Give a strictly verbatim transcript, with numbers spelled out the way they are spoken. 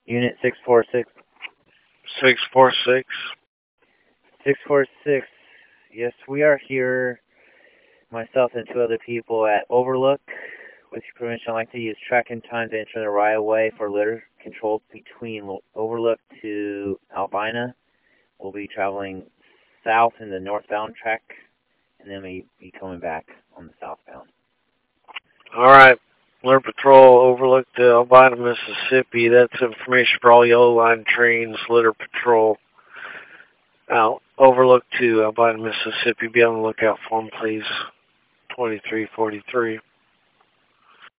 Unit six four six. six four six. six four six. Yes, we are here, myself and two other people at Overlook. With your permission, I'd like to use tracking time to enter the right of way for litter control between Overlook to Albina. We'll be traveling south in the northbound track, and then we'll be coming back on the southbound. All right. Litter Patrol, Overlook to Albina, Mississippi. That's information for all Yellow Line trains. Litter Patrol out. Overlook to Albina, Mississippi. Be on the lookout for them, please. twenty-three forty-three.